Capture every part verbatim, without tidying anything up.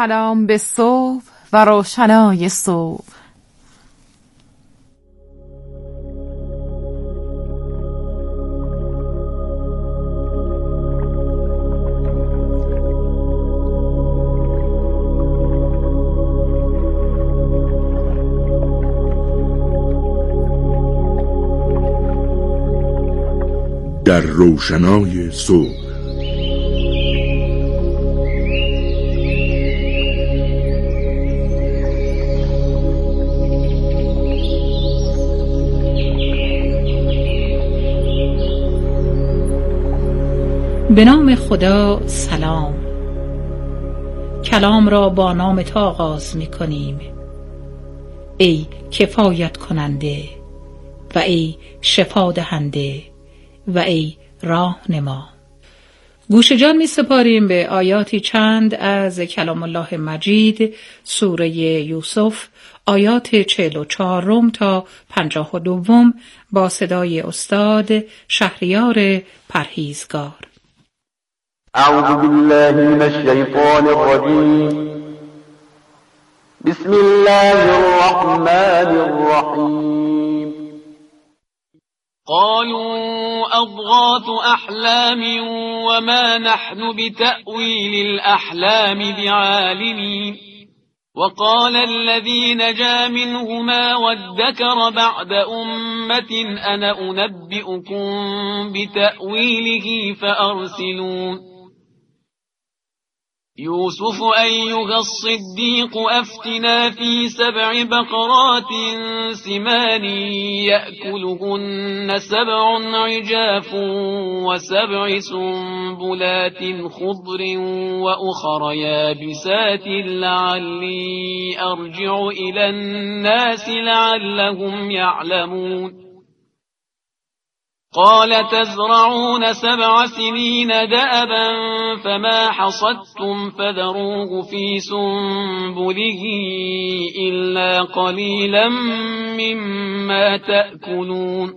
سلام به صبح و روشنای صبح. در روشنای صبح. به نام خدا. سلام. کلام را با نام تو آغاز می کنیم، ای کفایت کننده و ای شفا دهنده و ای راهنما. گوش جان می سپاریم به آیاتی چند از کلام الله مجید، سوره یوسف، آیات چهل و چهارم تا پنجاه و دوم با صدای استاد شهریار پرهیزگار. اعوذ بالله من الشیطان الرجیم. بسم الله الرحمن الرحیم. قالوا أضغاث أحلام وما نحن بتأويل الأحلام بعالمين. وقال الذي نجا منهما وادكر بعد أمة أنا أنبئكم بتأويله فأرسلون. يوسف أيها الصديق أفتنا في سبع بقرات سمان يأكلهن سبع عجاف وسبع سنبلات خضر وأخر يابسات لعلي أرجع إلى الناس لعلهم يعلمون. قال تزرعون سبع سنين دأبا فما حصدتم فذروه في سنبله إلا قليلا مما تأكلون.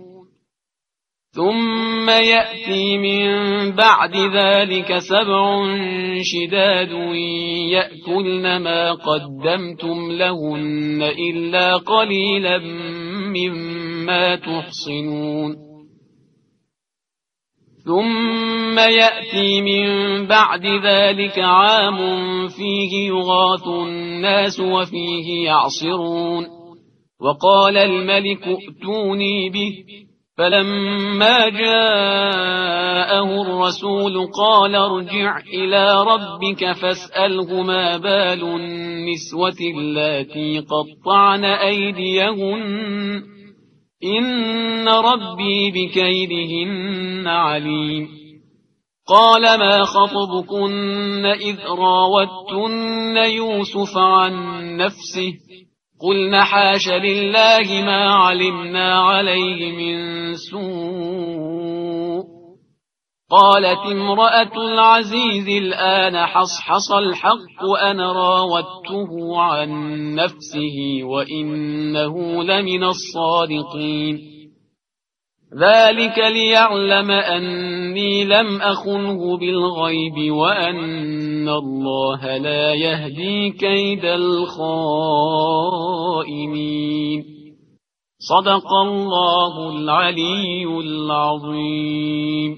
ثم يأتي من بعد ذلك سبع شداد يأكلن ما قدمتم لهن إلا قليلا مما تحصنون. ثم يأتي من بعد ذلك عام فيه يغاث الناس وفيه يعصرون. وقال الملك ائتوني به فلما جاءه الرسول قال ارجع إلى ربك فاسأله ما بال النسوة اللاتي قطعن أيديهن إن ربي بكيدهن عليم. قال ما خطبكن إذ راوتن يوسف عن نفسه قلن حاش لله ما علمنا عليه من سوء. قالت امرأة العزيز الآن حصحص الحق أنا راودته عن نفسه وإنه لمن الصادقين. ذلك ليعلم أني لم أخنه بالغيب وأن الله لا يهدي كيد الخائنين. صدق الله العلي العظيم.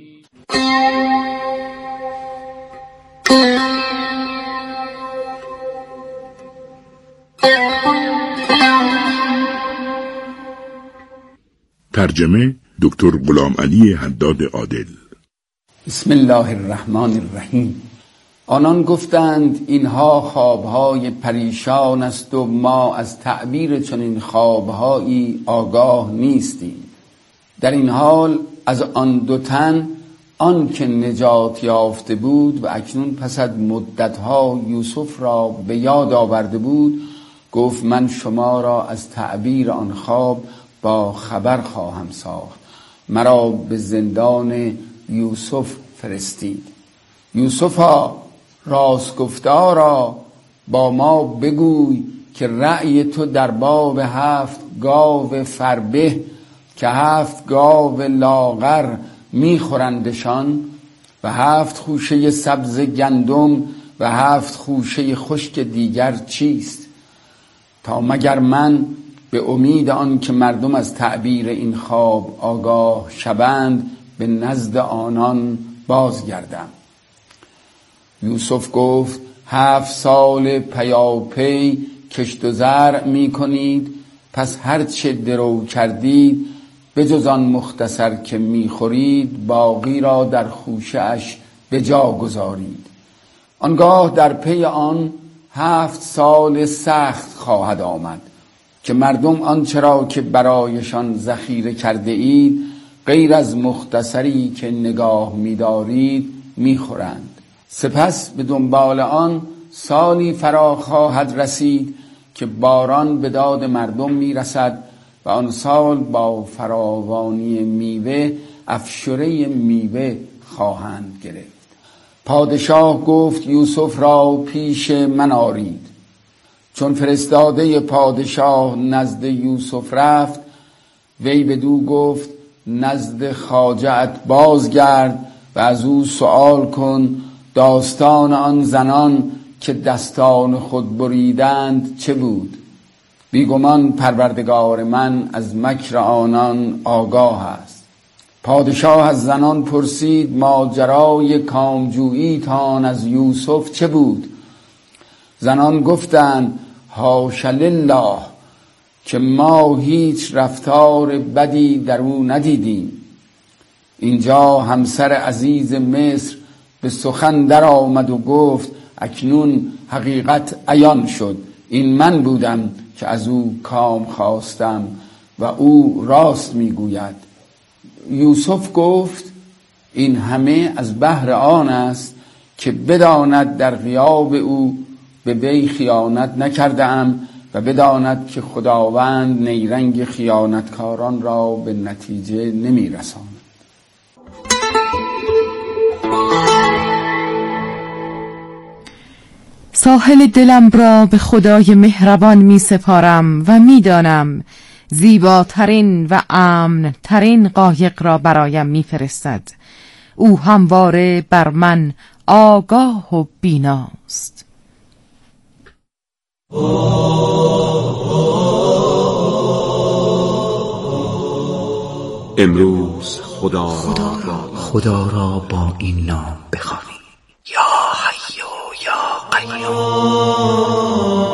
ترجمه دکتر غلام علی حداد عادل. بسم الله الرحمن الرحیم. آنان گفتند اینها خوابهای پریشان است و ما از تعبیر چنین خوابهایی آگاه نیستیم. در این حال از آن دو تن آن که نجات یافته بود و اکنون پس از مدتها یوسف را به یاد آورده بود گفت من شما را از تعبیر آن خواب با خبر خواهم ساخت. مرا به زندان یوسف فرستید. یوسفا راستگفتارا با ما بگوی که رأی تو در باب هفت گاو فربه که هفت گاو لاغر میخورندشان و هفت خوشه سبز گندم و هفت خوشه خشک دیگر چیست؟ تا مگر من به امید آن که مردم از تعبیر این خواب آگاه شوند به نزد آنان بازگردم. یوسف گفت هفت سال پیاپی کشت و زرع می کنید، پس هرچه درو کردید به جز آن مختصر که می خورید باقی را در خوشه اش به جا گذارید. آنگاه در پی آن هفت سال سخت خواهد آمد که مردم آنچه را که برایشان ذخیره کرده اید غیر از مختصری که نگاه می دارید می خورند. سپس به دنبال آن سالی فرا خواهد رسید که باران به داد مردم می رسد و آن سال با فراوانی میوه افشره میوه خواهند گرفت. پادشاه گفت یوسف را پیش من آرید. چون فرستاده پادشاه نزد یوسف رفت، وی بدو گفت نزد خواجه‌ات بازگرد و از او سؤال کن داستان آن زنان که دستان خود بریدند چه بود؟ بیگمان پروردگار من از مکر آنان آگاه است. پادشاه از زنان پرسید ماجرای کامجویی تان از یوسف چه بود؟ زنان گفتند حاش لله که ما هیچ رفتار بدی در او ندیدیم. اینجا همسر عزیز مصر به سخن در آمد و گفت اکنون حقیقت عیان شد، این من بودم که از او کام خواستم و او راست میگوید. یوسف گفت این همه از بهر آن است که بداند در غیاب او به وی خیانت نکردم و بداند که خداوند نیرنگ خیانتکاران را به نتیجه نمی رساند. ساحل دلم را به خدای مهربان می سپارم و می دانم زیباترین و امنترین قایق را برایم می فرستد. او همواره بر من آگاه و بیناست. امروز خدا را, خدا را, خدا را با این نام بخوانید: یا حی و یا قیوم.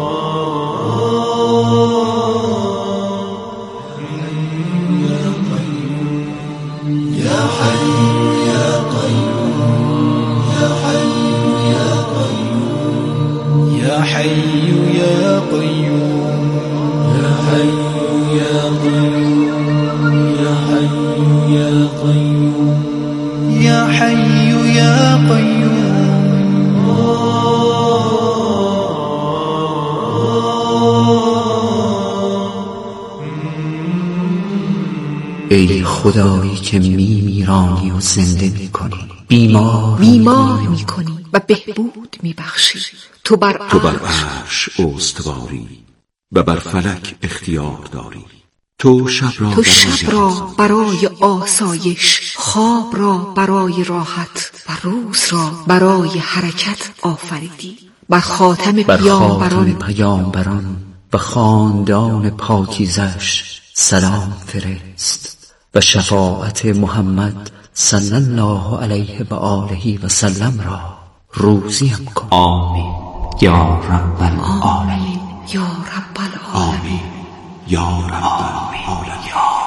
ای خدایی که می میرانی و زنده می کنی، بیمار, بیمار می کنی و بهبود می بخشی. تو بر تو بر عرش استواری و بر فلک اختیار داری. تو شب را, تو شب را برای آسایش، خواب را برای راحت و روز را برای حرکت آفریدی. بر خاتم پیامبران پیامبران و خاندان پاکیزش سلام فرست و شفاعت محمد صلی الله علیه و آله و سلم را روزیم کن. آمین یا رب العالمین. یا رب العالمین. یا رب العالمین.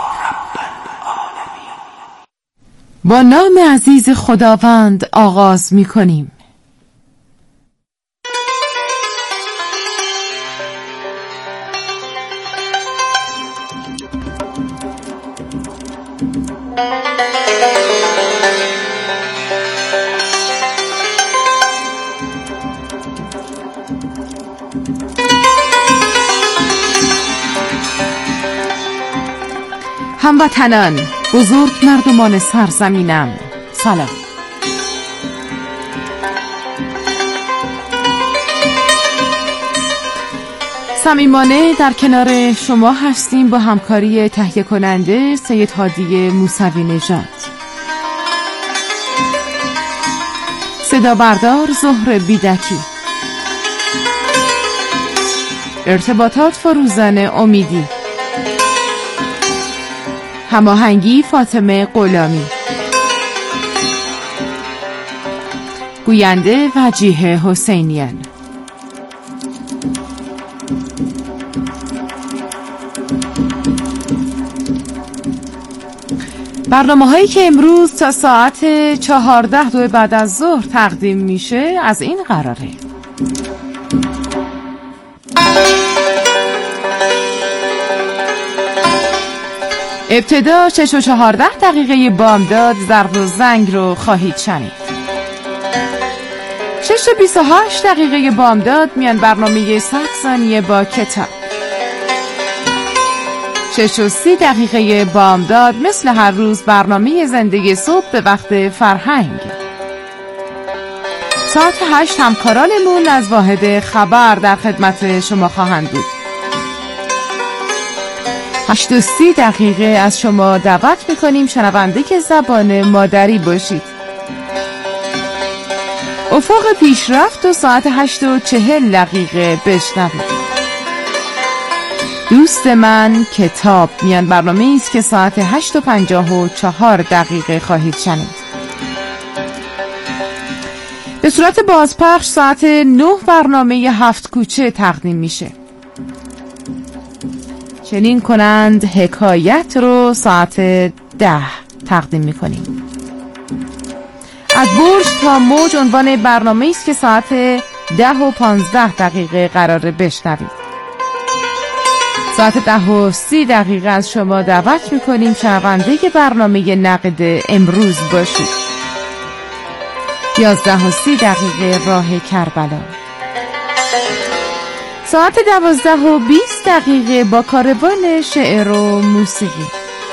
با نام عزیز خداوند آغاز می کنیم. هموطنان، بزرگ مردمان سرزمینم، سلام. صمیمانه در کنار شما هستیم با همکاری تهیه کننده سید هادی موسوی نژاد. صدا بردار زهر بیدکی، ارتباطات فروزان امیدی، هماهنگی فاطمه غلامی، گوینده وجیه حسینیان. برنامه هایی که امروز تا ساعت چهارده دو بعد از ظهر تقدیم میشه از این قراره: ابتدا شش و چهارده دقیقه بامداد ضرب و زنگ رو خواهید شنید. شش و بیست و هشت دقیقه بامداد میان برنامه صد ثانیه با کتاب. شش و سی دقیقه بامداد مثل هر روز برنامه زندگی صبح به وقت فرهنگ. ساعت هشت همکارانمون از واحد خبر در خدمت شما خواهند بود. هشت و سی دقیقه از شما دعوت میکنیم شنونده که زبان مادری باشید. افق پیشرفت و ساعت هشت و چهل دقیقه بشنوید. دوست من کتاب میان برنامه ایست که ساعت هشت و پنجاه و چهار دقیقه خواهید شنید. به صورت بازپخش ساعت نه برنامه هفت کوچه تقدیم میشه. چنین کنند حکایت رو ساعت ده تقدیم میکنیم. از برج تا موج عنوان برنامه ایست که ساعت ده و پانزده دقیقه قراره بشنوید. ساعت ده و سی دقیقه از شما دعوت میکنیم شنونده برنامه نقد امروز باشید. یازده و سی دقیقه راه کربلا. ساعت دوازده و بیست دقیقه با کاروان شعر و موسیقی.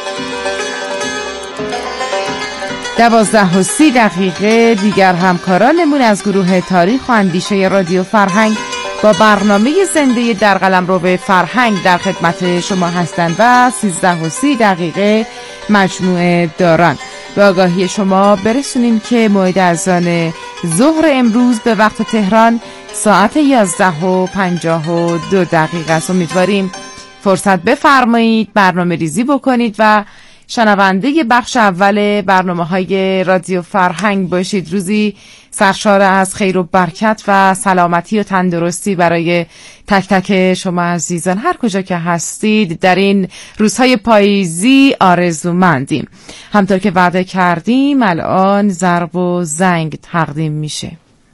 دوازده و سی دقیقه دیگر همکارانمون از گروه تاریخ و اندیشه رادیو فرهنگ با برنامه زنده در قلمرو فرهنگ در خدمت شما هستند و سیزده و سی دقیقه مجموعه داران. به آگاهی شما برسونیم که موعد اذان ظهر امروز به وقت تهران ساعت یازده و پنجاه و دو دقیقه است. امیدواریم فرصت بفرمایید برنامه ریزی بکنید و شنونده بخش اول برنامه های رادیو فرهنگ باشید. روزی سرشار از خیر و برکت و سلامتی و تندرستی برای تک تک شما عزیزان هر کجا که هستید در این روزهای پاییزی آرزومندیم. همطور که وعده کردیم الان ضرب و زنگ تقدیم میشه.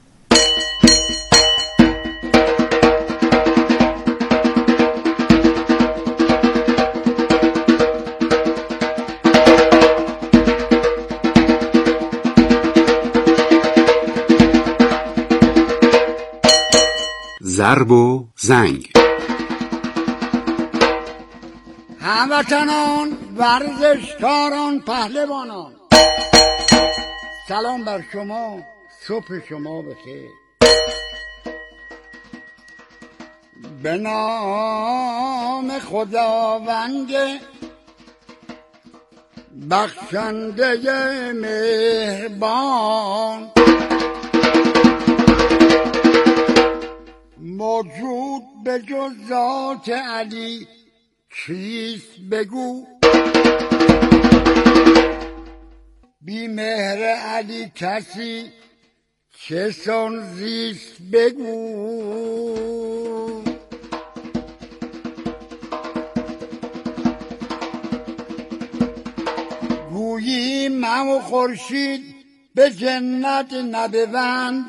ضرب و زنگ. هموطنان، ورزشکاران، پهلوانان، سلام بر شما، صبح شما بخیر. به نام خداوند بخشنده مهربان، موجود به جز ذات علی چیست بگو؟ بی مهر علی کسی چه سان زیست بگو؟ گویی مه و خورشید به جنت نبوند،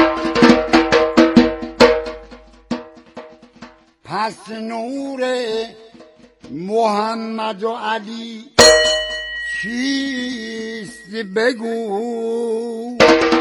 پس نور محمد و علی چیست بگو؟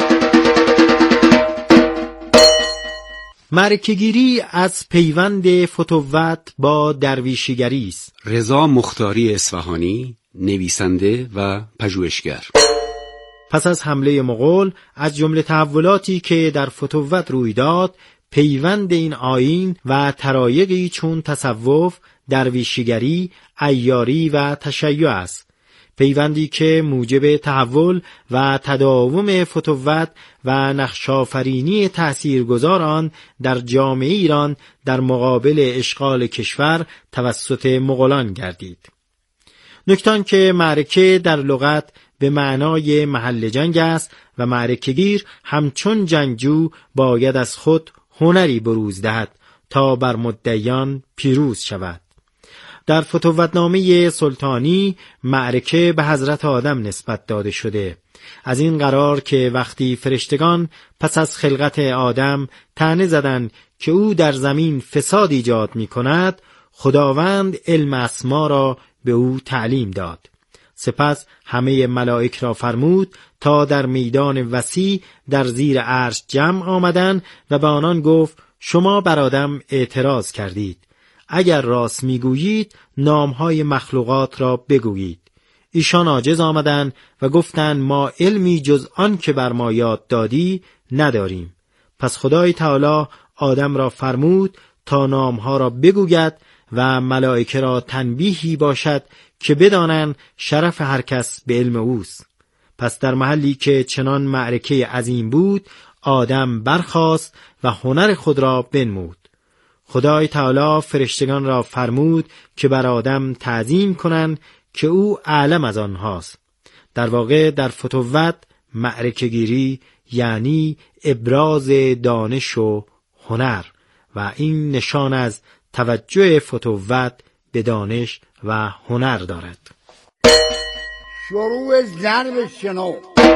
مرکه‌گیری از پیوند فتوت با درویشیگری است. رضا مختاری اصفهانی، نویسنده و پژوهشگر. پس از حمله مغول از جمله تحولاتی که در فتوت روی داد پیوند این آیین و طرایقی چون تصوف، درویشیگری، عیاری و تشیع است. پیوندی که موجب تحول و تداوم فتوت و نقش‌آفرینی تأثیرگذار آن در جامعه ایران در مقابل اشغال کشور توسط مغولان گردید. نکته که معرکه در لغت به معنای محل جنگ است و معرکه‌گیر همچون جنگجو باید از خود هنری بروز دهد تا بر مدعیان پیروز شود. در فتوتنامه سلطانی معرکه به حضرت آدم نسبت داده شده، از این قرار که وقتی فرشتگان پس از خلقت آدم طعنه زدند که او در زمین فساد ایجاد می کند، خداوند علم اسما را به او تعلیم داد. سپس همه ملائک را فرمود تا در میدان وسیع در زیر عرش جمع آمدند و به آنان گفت شما بر آدم اعتراض کردید. اگر راست میگویید نامهای مخلوقات را بگویید. ایشان عاجز آمدند و گفتند ما علمی جز آن که بر ما یاد دادی نداریم. پس خدای تعالی آدم را فرمود تا نامها را بگوید و ملائکه را تنبیهی باشد که بدانند شرف هر کس به علم اوست. پس در محلی که چنان معرکه عظیم بود، آدم برخاست و هنر خود را بنمود. خدای تعالی فرشتگان را فرمود که بر آدم تعظیم کنند که او اعلم از آنهاست. در واقع در فتوت معرکه گیری یعنی ابراز دانش و هنر و این نشان از توجه فتوت به دانش و هنر دارد. شروع ضرب شنو.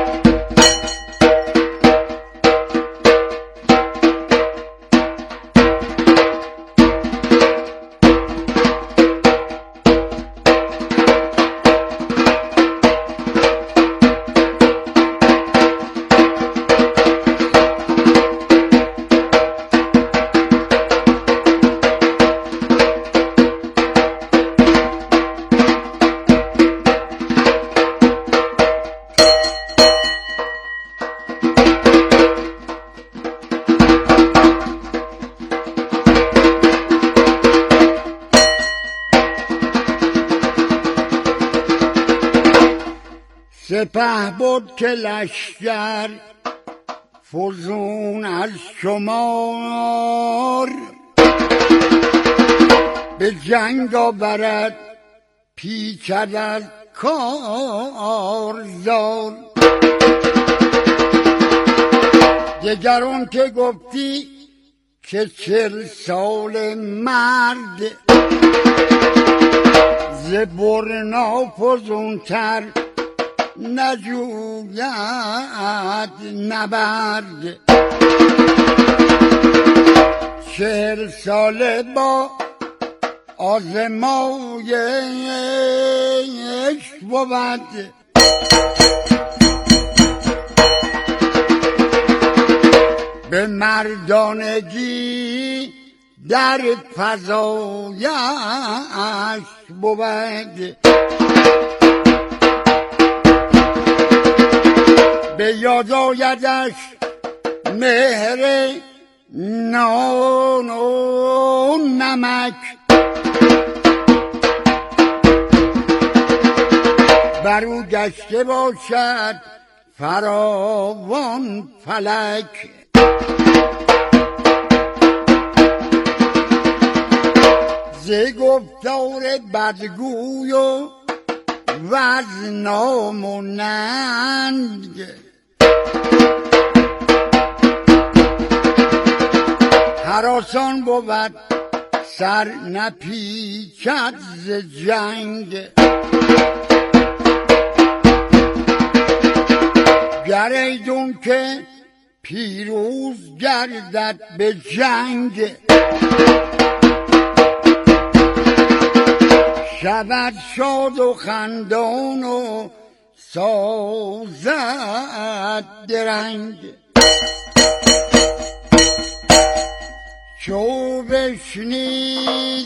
سپه بود که لشکر فزون از شمار، به جنگ آورد پیچد از کارزار. دگران که گفتی که چل سال مرد، ز برنا فزونتر نجوید نبرد. چهل ساله با آزمایش بود، به مردانگی در فضایش بود. به یاد آیدش مهر نان و نمک، بر او گشته باشد فراوان فلک. ز گفتار بدگوی و وز نام و ننگ، هراسان بود سر نپیچد ز جنگ. گر ایدون که پیروز گردد به جنگ، شود شاد و خندان و سازد درنگ. چو بشنید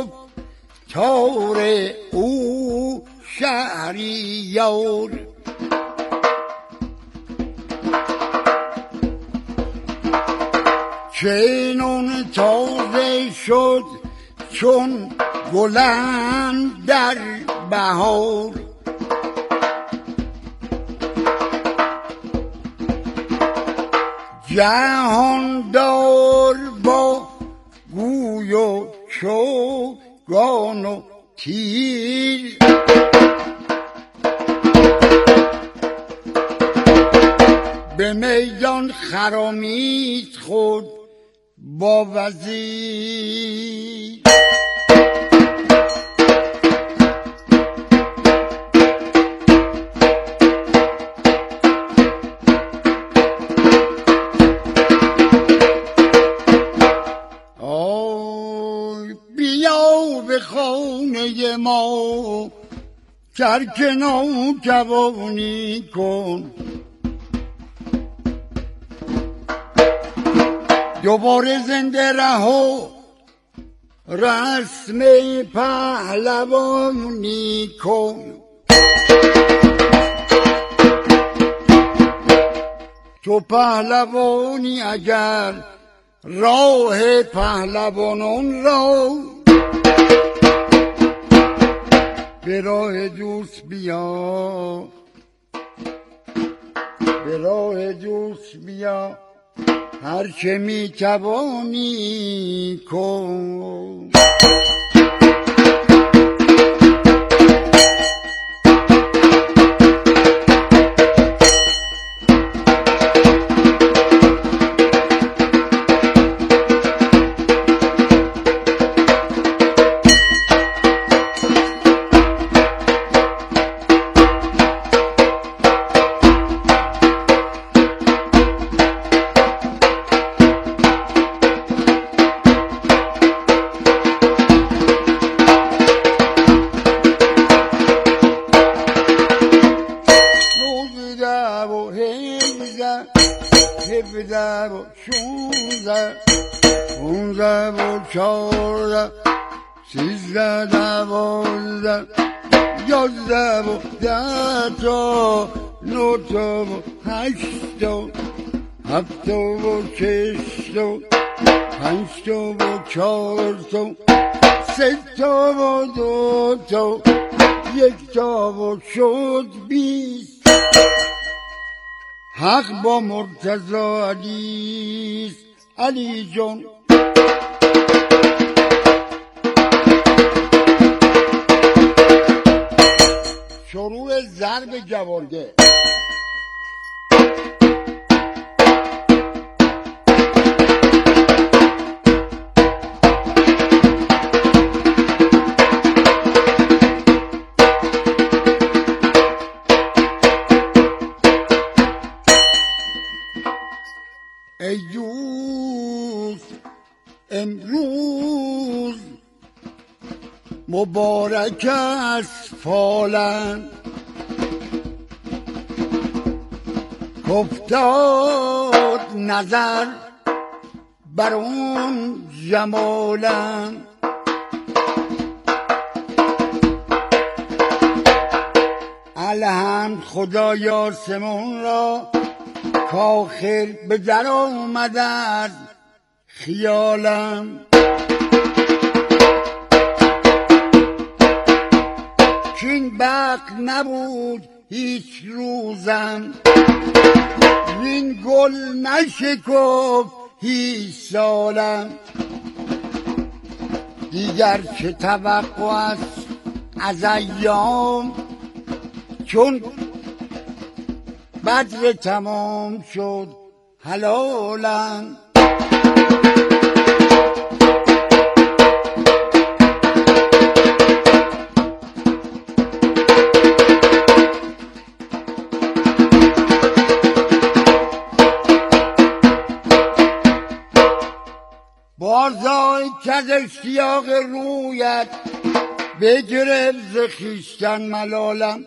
گفتار او شهریار، چنون تازه شد چون گلند در بهار. جهاندار با گوی و چوگان و تیر، به میدان خرامید خود با وزیر. آی بیا به خانه ما ترک نوجوانی کن، دوباره زنده رها رسم پهلوانی کن. تو پهلوانی اگر راه پهلوانان را به راه دوست بیا، به راه دوست بیا، هر چه می توانی کن. هفده و شونزده پونزده و چارده سیزده دوازده یازده و ده تا نه تا و هشت تا هفت تا و شش تا پنج تا و چهار تا سه تا و دو تا یک تا و شد بیست. حق با مرتضی علیست علی جان. شروع ضرب جوارگه. ای دوست امروز مبارک است فالن، کافتاد نظر بر اون جمالن. الحمد خدای آسمان را کاخر به در آمد از خیالم. چین بخت نبود هیچ روزم، وین گل نشکفت هیچ سالم. دیگر چه توقع است از ایام، چون بدر تمام شد حلالم. بازای کز اشتیاق رویت بگرفت ز خویشتن ملالم.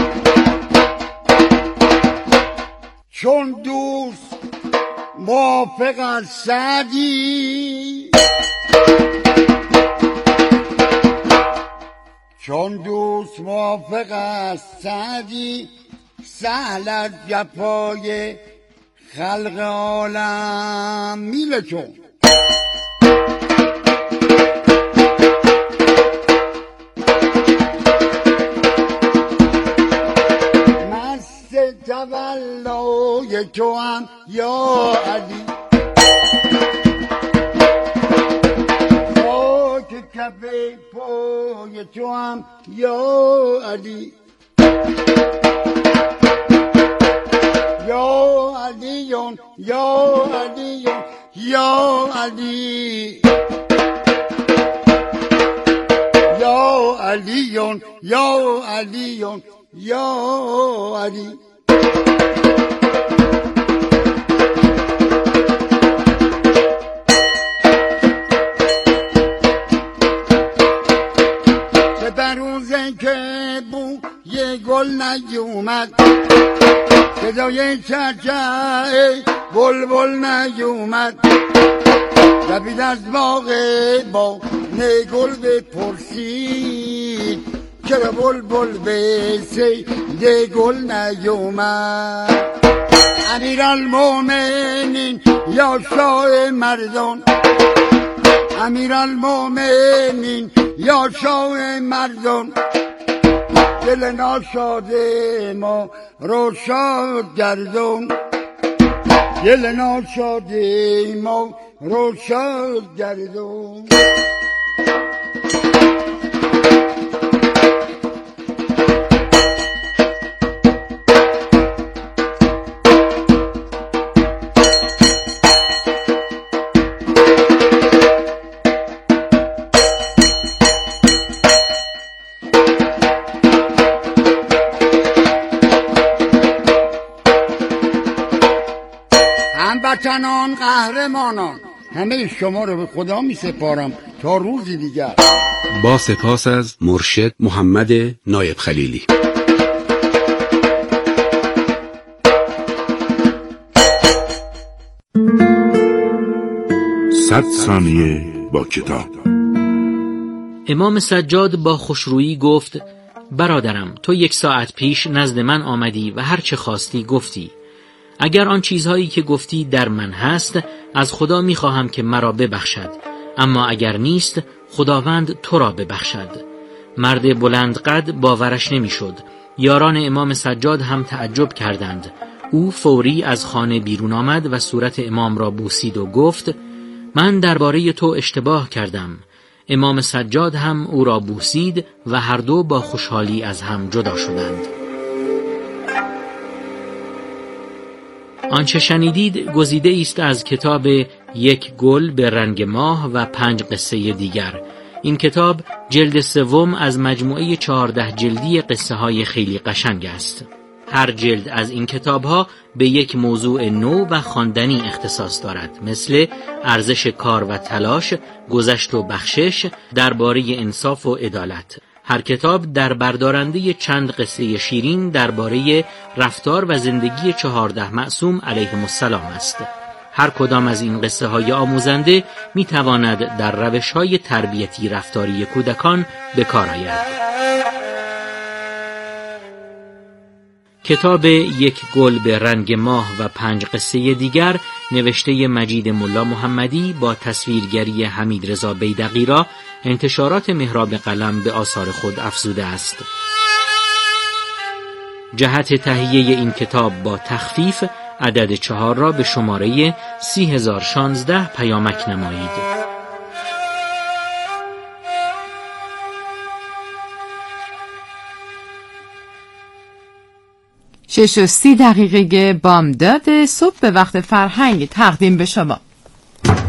چون دوست موافق از سعدی، چون دوست موافق از سعدی، سهل از جفای خلق عالم میله. چون تولای پای تو هم یا علی، خاک کف پای تو هم یا علی، یا علیون یا علیون یا علی، یا علیون یا علیون یا علی. سه روزه که بو یه گل نیومد، صدای چرچه بلبل نیومد، دوید از باغ با نگل بپرسید چرا بلبل به صید گل نیومد. امیرالمومنین یا شاه مردان، امیرالمومنین یا شاه مردان، دل ناشاده ما رو شاد گردون، دل ناشاده ما رو شاد گردون. هموطنان قهرمانان، همه شما رو به خدا می سپارم تا روزی دیگر. با سپاس از مرشد محمد نایب خلیلی. صد ثانیه با کتاب. امام سجاد با خوشرویی گفت: برادرم، تو یک ساعت پیش نزد من آمدی و هر چه خواستی گفتی. اگر آن چیزهایی که گفتی در من هست، از خدا میخواهم که مرا ببخشد، اما اگر نیست، خداوند تو را ببخشد. مرد بلند قد باورش نمیشد. یاران امام سجاد هم تعجب کردند. او فوری از خانه بیرون آمد و صورت امام را بوسید و گفت: من درباره تو اشتباه کردم. امام سجاد هم او را بوسید و هر دو با خوشحالی از هم جدا شدند. آنچه شنیدید گزیده است از کتاب یک گل به رنگ ماه و پنج قصه دیگر. این کتاب جلد سوم از مجموعه چهارده جلدی قصه های خیلی قشنگ است. هر جلد از این کتاب ها به یک موضوع نو و خواندنی اختصاص دارد، مثل ارزش کار و تلاش، گذشت و بخشش، درباره انصاف و عدالت. هر کتاب در بردارنده چند قصه شیرین درباره رفتار و زندگی چهارده معصوم علیهم السلام است. هر کدام از این قصه های آموزنده می تواند در روش های تربیتی رفتاری کودکان به کار آید. کتاب یک گل به رنگ ماه و پنج قصه دیگر نوشته مجید ملا محمدی با تصویرگری حمید رضا بیدقی را انتشارات محراب قلم به آثار خود افزوده است. جهت تهیه این کتاب با تخفیف عدد چهار را به شماره سی هزار و شانزده پیامک نمایید. شش و سی دقیقه بامداد صبح به وقت فرهنگ تقدیم به شما.